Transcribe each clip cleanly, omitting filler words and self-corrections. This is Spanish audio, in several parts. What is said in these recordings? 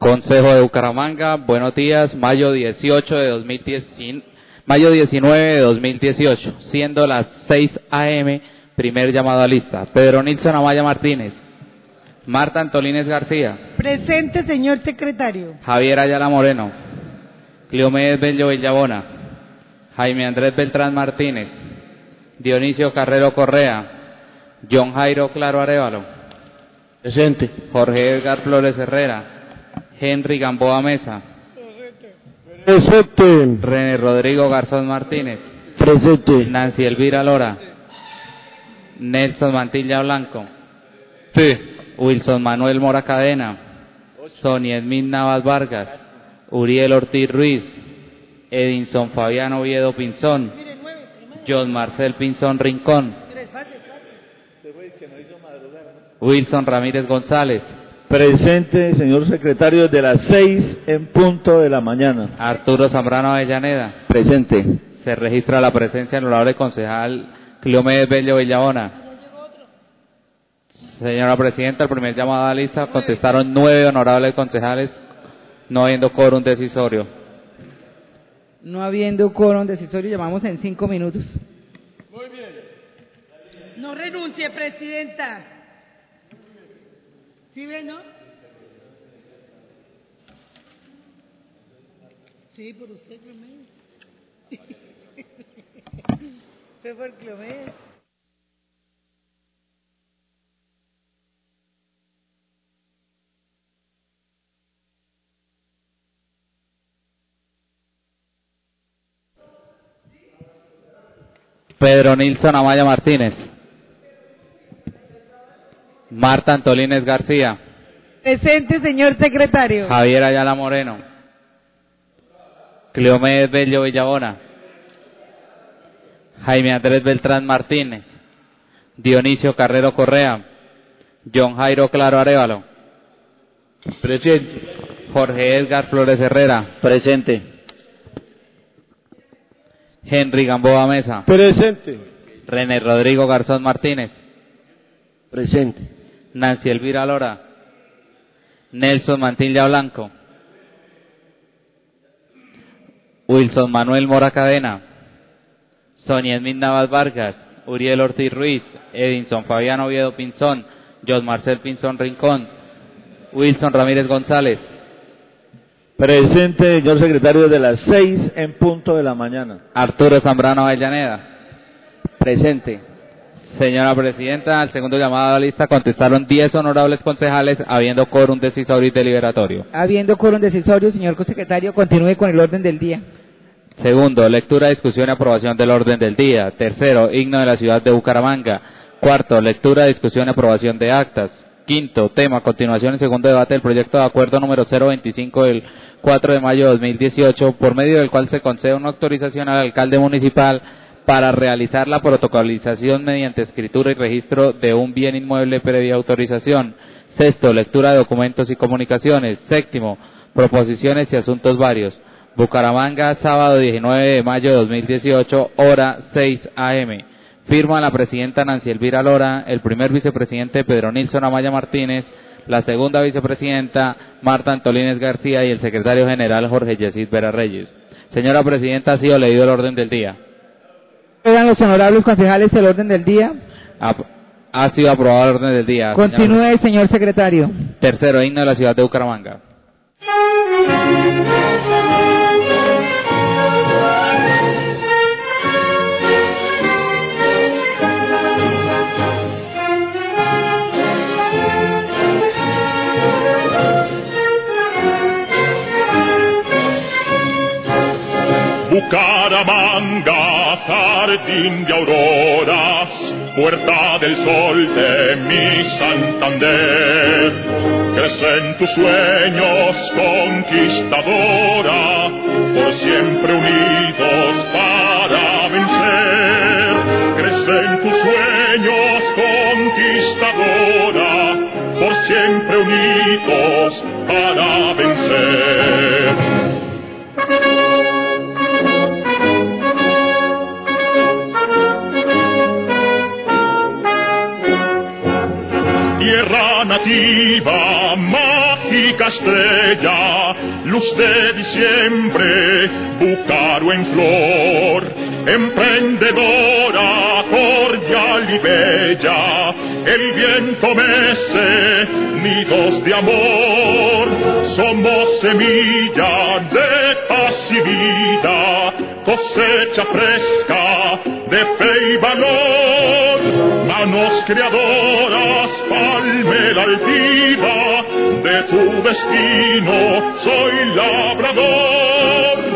Consejo de Bucaramanga, buenos días, mayo 19 de 2018, siendo las 6 a.m., primer llamado a lista. Pedro Nilsson Amaya Martínez. Marta Antolínez García. Presente, señor secretario. Javier Ayala Moreno. Cleomedes Bello Villabona. Jaime Andrés Beltrán Martínez. Dionisio Carrero Correa. John Jairo Claro Arévalo. Presente. Jorge Edgar Flores Herrera. Henry Gamboa Mesa. Presente. René Rodrigo Garzón Martínez. Presente. Nancy Elvira Lora. Nelson Mantilla Blanco. Sí. Wilson Manuel Mora Cadena. Sonia Edmín Navas Vargas. Uriel Ortiz Ruiz. Edinson Fabiano Oviedo Pinzón. John Marcel Pinzón Rincón. Wilson Ramírez González. Presente, señor secretario, de las 6 en punto de la mañana. Arturo Zambrano Avellaneda. Presente. Se registra la presencia del honorable concejal Cleomedes Bello Villabona. Señora Presidenta, el primer llamado a la lista contestaron 9 honorables concejales, no habiendo quórum decisorio. No habiendo quórum decisorio, llamamos en 5 minutos. Muy bien. No renuncie, Presidenta. ¿Sí ve, no? Sí, por usted, Cleomedes. Fue por Cleomedes. Pedro Nilsson Amaya Martínez. Marta Antolínez García. Presente, señor secretario. Javier Ayala Moreno. Cleomedes Bello Villabona. Jaime Andrés Beltrán Martínez. Dionisio Carrero Correa. John Jairo Claro Arévalo. Presente. Jorge Edgar Flores Herrera. Presente. Henry Gamboa Mesa. Presente. René Rodrigo Garzón Martínez. Presente. Nancy Elvira Lora. Nelson Mantilla Blanco. Wilson Manuel Mora Cadena. Sonia Edmín Navas Vargas. Uriel Ortiz Ruiz. Edinson Fabiano Oviedo Pinzón. John Marcel Pinzón Rincón. Wilson Ramírez González. Presente, señor secretario, de las 6 en punto de la mañana. Arturo Zambrano Avellaneda. Presente. Señora Presidenta, al segundo llamado a la lista contestaron 10 honorables concejales, habiendo quórum decisorio y deliberatorio. Habiendo quórum decisorio, señor secretario, continúe con el orden del día. Segundo, lectura, discusión y aprobación del orden del día. Tercero, himno de la ciudad de Bucaramanga. Cuarto, lectura, discusión y aprobación de actas. Quinto, tema, continuación y segundo debate del proyecto de acuerdo número 025 del 4 de mayo de 2018, por medio del cual se concede una autorización al alcalde municipal para realizar la protocolización mediante escritura y registro de un bien inmueble previa autorización. Sexto, lectura de documentos y comunicaciones. Séptimo, proposiciones y asuntos varios. Bucaramanga, sábado 19 de mayo de 2018, hora 6 a.m. Firma la presidenta Nancy Elvira Lora, el primer vicepresidente Pedro Nilsson Amaya Martínez, la segunda vicepresidenta Marta Antolínez García y el secretario general Jorge Yesid Vera Reyes. Señora Presidenta, ha sido leído el orden del día. ¿Eran los honorables concejales el orden del día? Ha sido aprobado el orden del día. Continúe, señor secretario. Tercero, himno de la ciudad de Bucaramanga. Bucaramanga, jardín de auroras, puerta del sol de mi Santander. Crecen tus sueños, conquistadora, por siempre unidos para vencer. Crecen tus sueños, conquistadora, por siempre unidos para vencer. Tierra nativa, mágica única estrella, luz de diciembre, Búcaro en flor, emprendedora, cordial y bella, el viento mece nidos de amor, somos semilla de paz y vida, cosecha fresca de fe y valor, manos creadoras, palmera altiva, de tu destino soy labrador.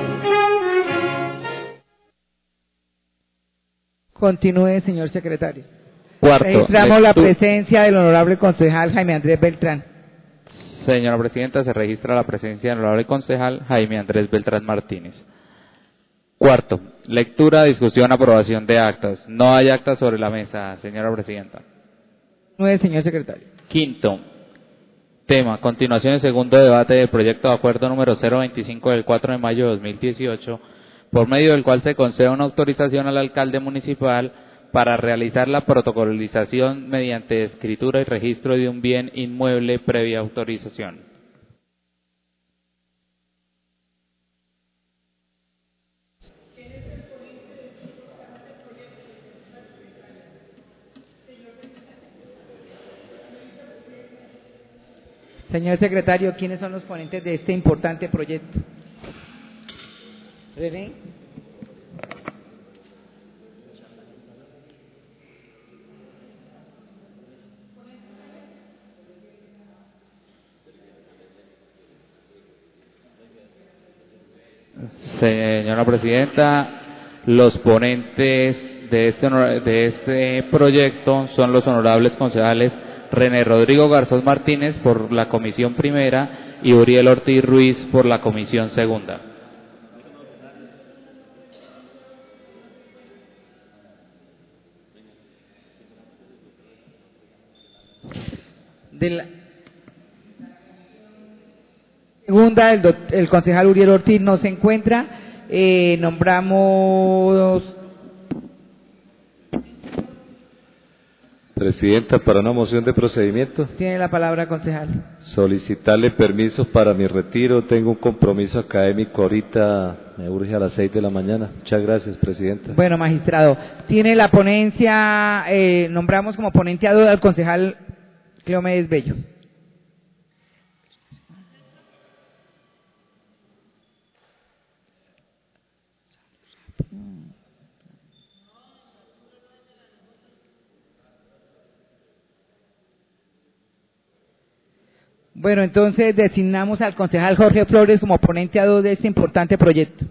Continúe, señor secretario. Cuarto, Registramos la presencia del honorable concejal Jaime Andrés Beltrán. Señora Presidenta, se registra la presencia del honorable concejal Jaime Andrés Beltrán Martínez. Cuarto, lectura, discusión, aprobación de actas. No hay actas sobre la mesa, señora Presidenta. Continúe, señor secretario. Quinto, tema, continuación del segundo debate del proyecto de acuerdo número 025 del 4 de mayo de 2018, por medio del cual se concede una autorización al alcalde municipal para realizar la protocolización mediante escritura y registro de un bien inmueble previa autorización. Señor secretario, ¿quiénes son los ponentes de este importante proyecto? René. Señora Presidenta, los ponentes de este proyecto son los honorables concejales René Rodrigo Garzón Martínez por la comisión primera y Uriel Ortiz Ruiz por la comisión segunda. De la segunda, el concejal Uriel Ortiz no se encuentra. Nombramos. Presidenta, para una moción de procedimiento. Tiene la palabra, concejal. Solicitarle permiso para mi retiro. Tengo un compromiso académico ahorita, me urge a las 6 de la mañana. Muchas gracias, Presidenta. Bueno, magistrado. Tiene la ponencia, nombramos como ponente al concejal Cleomedes Bello. Bueno, entonces designamos al concejal Jorge Flores como ponente ad hoc de este importante proyecto.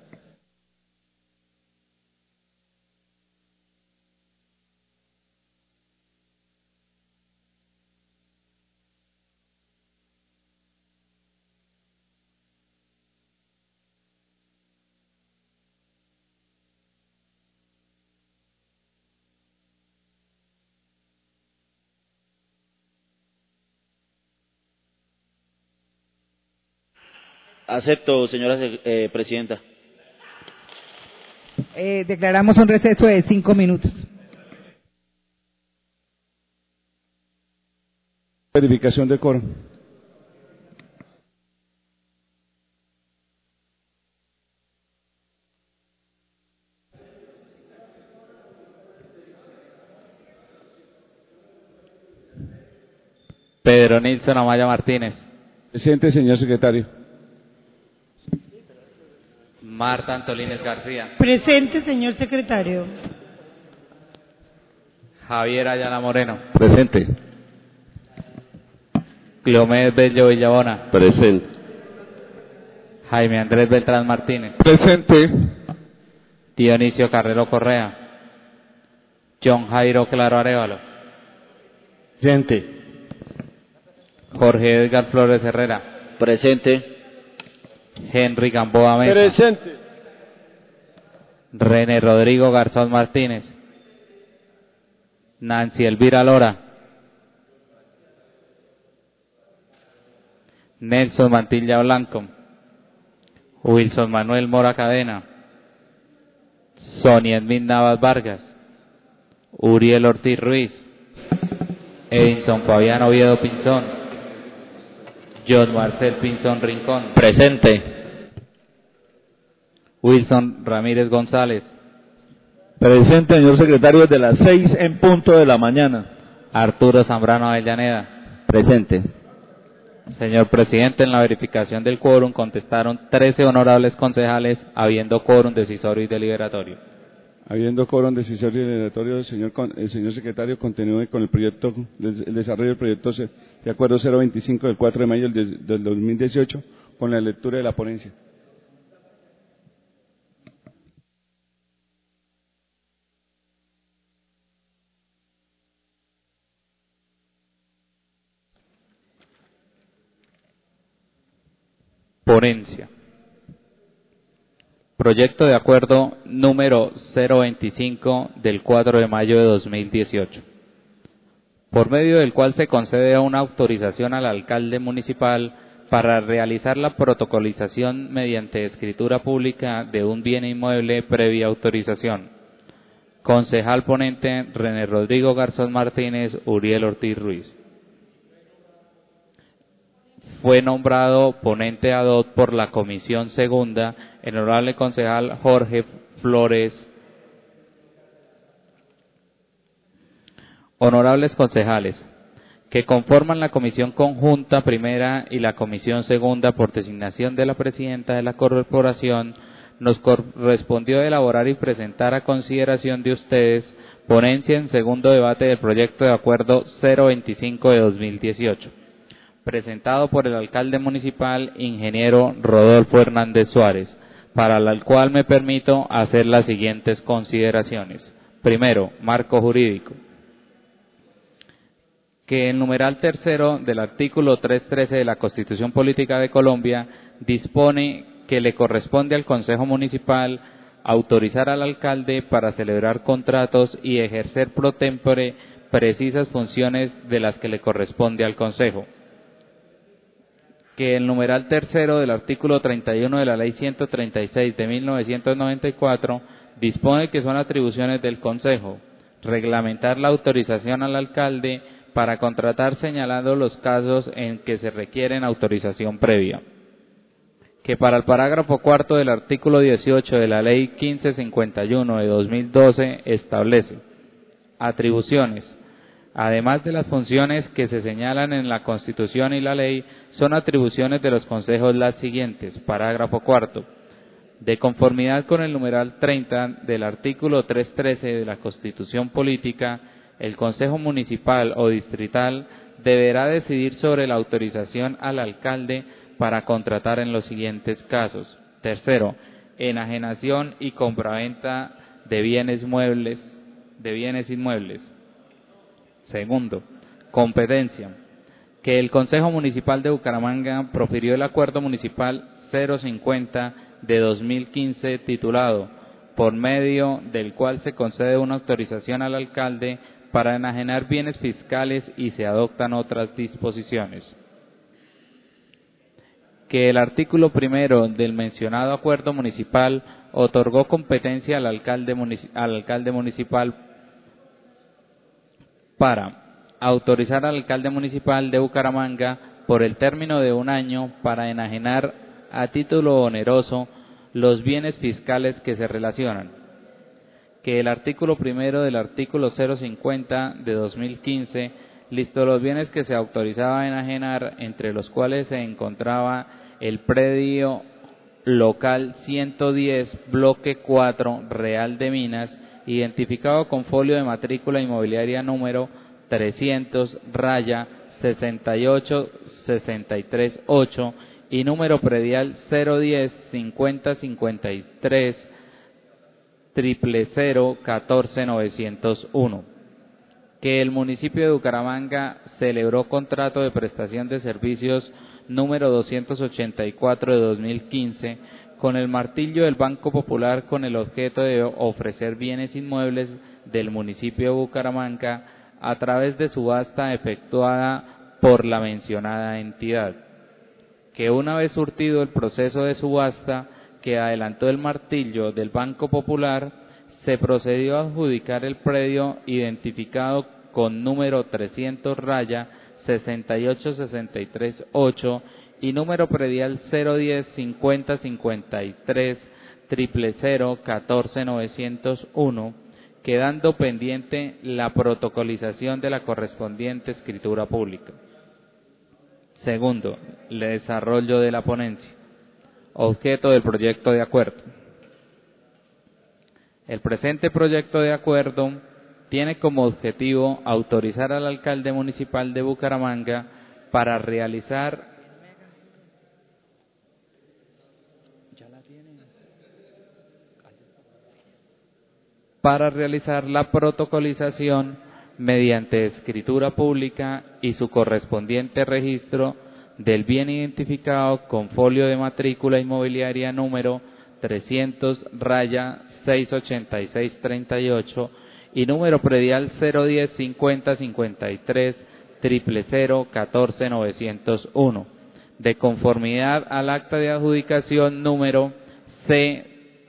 Acepto, señora presidenta. Declaramos un receso de 5 minutos. Verificación de quórum. Pedro Nilson Amaya Martínez. Presente, señor secretario. Marta Antolínez García. Presente, señor secretario. Javier Ayala Moreno. Presente. Cleomedes Bello Villabona. Presente. Jaime Andrés Beltrán Martínez. Presente. Dionisio Carrero Correa. John Jairo Claro Arévalo. Presente. Jorge Edgar Flores Herrera. Presente. Henry Gamboa Mesa. Presente. René Rodrigo Garzón Martínez. Nancy Elvira Lora. Nelson Mantilla Blanco. Wilson Manuel Mora Cadena. Sonia Edmín Navas Vargas. Uriel Ortiz Ruiz. Edinson Fabián Oviedo Pinzón. John Marcel Pinzón Rincón. Presente. Wilson Ramírez González. Presente, señor secretario, de las 6 en punto de la mañana. Arturo Zambrano Avellaneda. Presente. Señor presidente, en la verificación del quórum contestaron 13 honorables concejales, habiendo quórum decisorio y deliberatorio. Habiendo quórum decisorio y deliberatorio, el señor secretario continúe con el desarrollo del proyecto de acuerdo 025 del 4 de mayo del 2018 con la lectura de la ponencia. Ponencia. Proyecto de acuerdo número 025 del 4 de mayo de 2018, por medio del cual se concede una autorización al alcalde municipal para realizar la protocolización mediante escritura pública de un bien inmueble previa autorización. Concejal ponente René Rodrigo Garzón Martínez, Uriel Ortiz Ruiz. Fue nombrado ponente ad hoc por la Comisión Segunda el honorable concejal Jorge Flores. Honorables concejales, que conforman la Comisión Conjunta Primera y la Comisión Segunda por designación de la Presidenta de la Corporación, nos correspondió elaborar y presentar a consideración de ustedes ponencia en segundo debate del proyecto de acuerdo 025 de 2018. Presentado por el alcalde municipal, ingeniero Rodolfo Hernández Suárez, para el cual me permito hacer las siguientes consideraciones. Primero, marco jurídico. Que el numeral tercero del artículo 313 de la Constitución Política de Colombia dispone que le corresponde al Consejo Municipal autorizar al alcalde para celebrar contratos y ejercer pro tempore precisas funciones de las que le corresponde al Consejo. Que el numeral tercero del artículo 31 de la Ley 136 de 1994 dispone que son atribuciones del Consejo reglamentar la autorización al alcalde para contratar señalando los casos en que se requieren autorización previa. Que para el parágrafo cuarto del artículo 18 de la Ley 1551 de 2012 establece atribuciones. Además de las funciones que se señalan en la Constitución y la ley, son atribuciones de los consejos las siguientes. Parágrafo cuarto. De conformidad con el numeral 30 del artículo 313 de la Constitución Política, el Consejo Municipal o Distrital deberá decidir sobre la autorización al alcalde para contratar en los siguientes casos. Tercero, enajenación y compraventa de bienes inmuebles. Segundo, competencia. Que el Consejo Municipal de Bucaramanga profirió el Acuerdo Municipal 050 de 2015 titulado, por medio del cual se concede una autorización al alcalde para enajenar bienes fiscales y se adoptan otras disposiciones. Que el artículo primero del mencionado Acuerdo Municipal otorgó competencia al alcalde municipal para autorizar al alcalde municipal de Bucaramanga por el término de 1 año para enajenar a título oneroso los bienes fiscales que se relacionan. Que el artículo primero del artículo 050 de 2015 listó los bienes que se autorizaba a enajenar, entre los cuales se encontraba el predio local 110, bloque 4, Real de Minas, identificado con folio de matrícula inmobiliaria número 300-68638 y número predial 010 50 53 000 14 901. Que el municipio de Bucaramanga celebró contrato de prestación de servicios número 284 de 2015 con el martillo del Banco Popular con el objeto de ofrecer bienes inmuebles del municipio de Bucaramanga a través de subasta efectuada por la mencionada entidad. Que una vez surtido el proceso de subasta que adelantó el martillo del Banco Popular, se procedió a adjudicar el predio identificado con número 300 68638 y número predial 010 50 53 000 14 901, quedando pendiente la protocolización de la correspondiente escritura pública. Segundo, el desarrollo de la ponencia. Objeto del proyecto de acuerdo. El presente proyecto de acuerdo tiene como objetivo autorizar al alcalde municipal de Bucaramanga para realizar la protocolización mediante escritura pública y su correspondiente registro del bien identificado con folio de matrícula inmobiliaria número 300-68638 y número predial 010 50 53 000 14 901, de conformidad al acta de adjudicación número C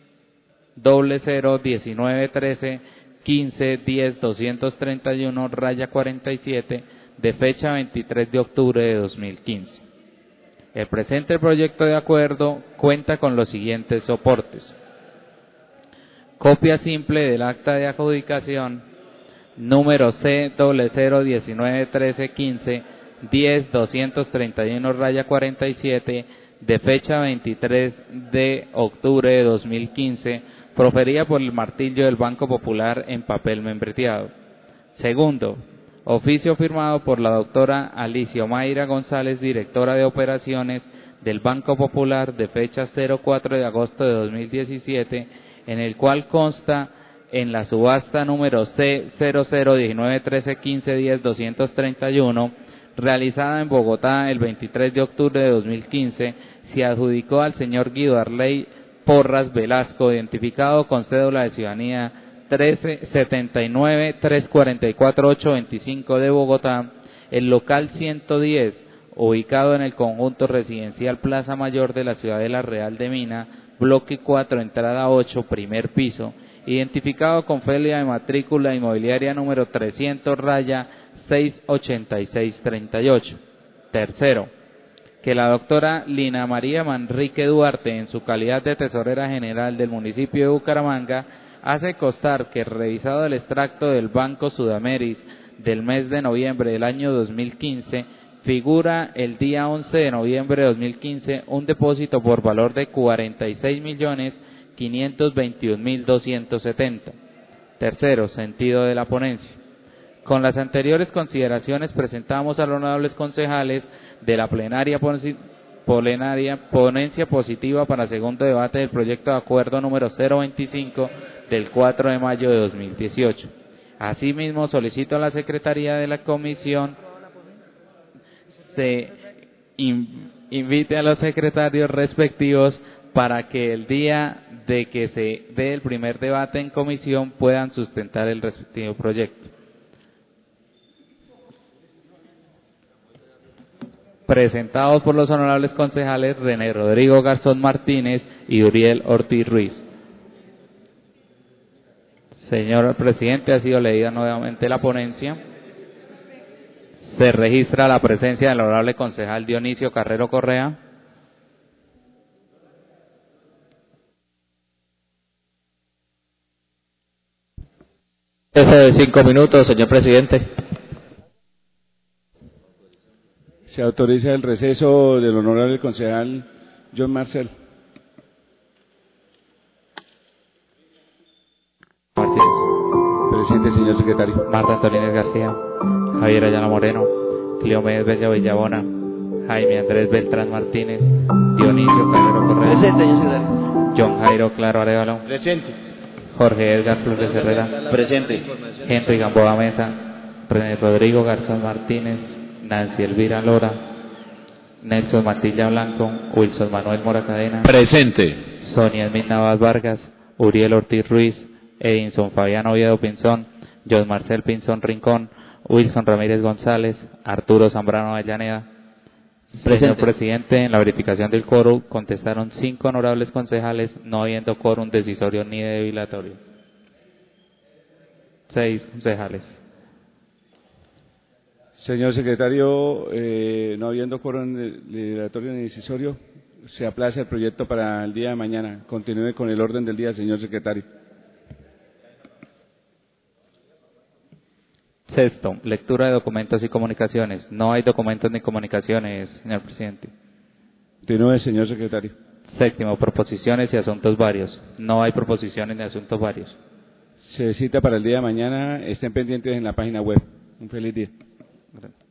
001913 15 10 231 47 de fecha 23 de octubre de 2015. El presente proyecto de acuerdo cuenta con los siguientes soportes: copia simple del acta de adjudicación número C 001913 15 10 231 47 de fecha 23 de octubre de 2015, proferida por el martillo del Banco Popular en papel membreteado. Segundo, oficio firmado por la doctora Alicia Mayra González, directora de operaciones del Banco Popular, de fecha 04 de agosto de 2017, en el cual consta en la subasta número C 001913 15 10 231, realizada en Bogotá el 23 de octubre de 2015, se adjudicó al señor Guido Arley Porras Velasco, identificado con cédula de ciudadanía 1379-344-825 de Bogotá, el local 110, ubicado en el conjunto residencial Plaza Mayor de la Ciudadela Real de Mina, bloque 4, entrada 8, primer piso, identificado con folio de matrícula inmobiliaria número 300-68638. Tercero, que la doctora Lina María Manrique Duarte, en su calidad de tesorera general del municipio de Bucaramanga, hace constar que, revisado el extracto del Banco Sudameris del mes de noviembre del año 2015, figura el día 11 de noviembre de 2015 un depósito por valor de 46.521.270. Tercero, sentido de la ponencia. Con las anteriores consideraciones presentamos a los honorables concejales de la plenaria ponencia positiva para segundo debate del proyecto de acuerdo número 025 del 4 de mayo de 2018. Asimismo, solicito a la Secretaría de la Comisión se invite a los secretarios respectivos para que el día de que se dé el primer debate en comisión puedan sustentar el respectivo proyecto. Presentados por los honorables concejales René Rodrigo Garzón Martínez y Uriel Ortiz Ruiz. Señor presidente, ha sido leída nuevamente la ponencia. Se registra la presencia del honorable concejal Dionisio Carrero Correa. Cese de 5 minutos, señor presidente. Se autoriza el receso del honorable concejal John Marcel. Martínez. Presente, señor secretario. Marta Antolínez García. Javier Ayala Moreno. Cleomedes Bella Villabona. Jaime Andrés Beltrán Martínez. Dionisio Carrero Correa. Presente, señor secretario. John Jairo Claro Arevalo. Presente. Jorge Edgar Flores Herrera. Presente. Henry Gamboa Mesa. René Rodrigo Garzón Martínez. Nancy Elvira Lora, Nelson Matilla Blanco, Wilson Manuel Mora Cadena. Presente. Sonia Edmil Navas Vargas, Uriel Ortiz Ruiz, Edinson Fabián Oviedo Pinzón, John Marcel Pinzón Rincón, Wilson Ramírez González, Arturo Zambrano Avellaneda. Señor presidente, en la verificación del quórum contestaron 5 honorables concejales, no habiendo quórum decisorio ni debilatorio. 6 concejales. Señor secretario, no habiendo quórum liberatorio ni decisorio, se aplaza el proyecto para el día de mañana. Continúe con el orden del día, señor secretario. Sexto, lectura de documentos y comunicaciones. No hay documentos ni comunicaciones, señor presidente. Continúe, señor secretario. Séptimo, proposiciones y asuntos varios. No hay proposiciones ni asuntos varios. Se cita para el día de mañana. Estén pendientes en la página web. Un feliz día. Gracias.